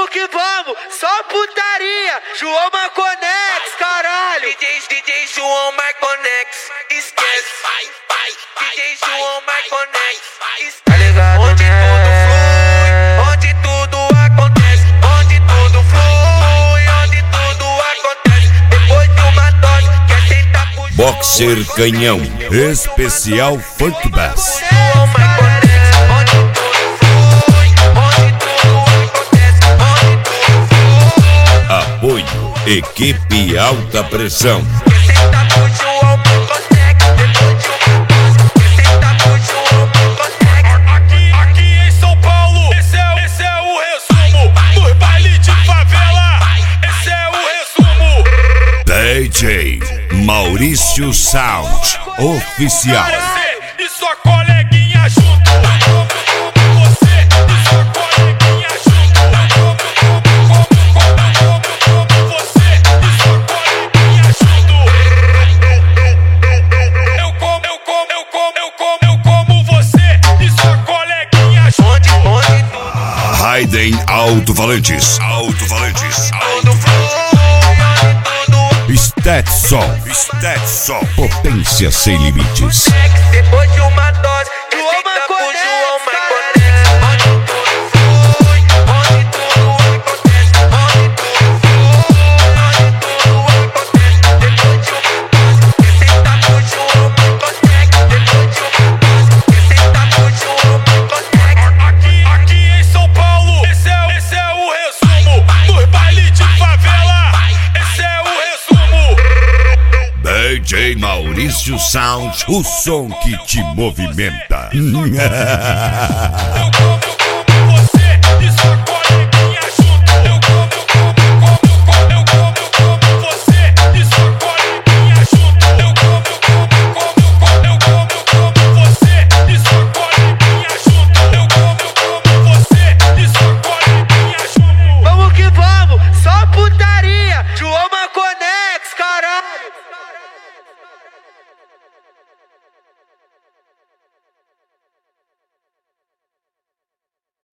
que vamos, só putaria. João Marconex, caralho. DJ João Marconex, esquece. DJ João Marconex, esquece. Tá ligado, onde né? tudo flui, onde tudo acontece. Onde tudo flui, onde tudo acontece. Depois de uma dose, quer sentar pro Boxer Canhão, especial Funk Bass. João Marconex, onde tudo flui, onde tudo acontece. Onde tudo flui. Apoio, equipe alta pressão. Quer sentar pro João Marconex, depois de uma dose. Quer sentar pro João Marconex. Aqui em São Paulo, esse é o resumo dos baile de favela. Esse é o resumo. DJ Maurício Sound, oficial. Você e sua coleguinha junto. Você e sua coleguinha junto. Você e sua coleguinha junto. Eu como você e sua coleguinha junto. Onde tudo Raiden Alto-Falantes. Alto-Falantes. tudo flui, onde tudo Stetson, potência sem limites. depois de uma dose, João senta pro Marconex, João Marconex. Onde tudo flui, onde tudo acontece. Onde tudo flui, onde tudo acontece. Depois de uma dose, senta pro João Marconex. Depois de uma dose, senta pro João Marconex. Aqui em São Paulo, esse é o resumo dos baile de favela. Esse é o resumo. DJ Maurício Sound, o som que te movimenta. Eu como